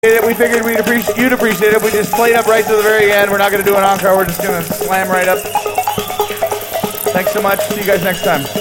We figured you'd appreciate it. We just played up right to the very end. We're not going to do an encore. We're just going to slam right up. Thanks so much. See you guys next time.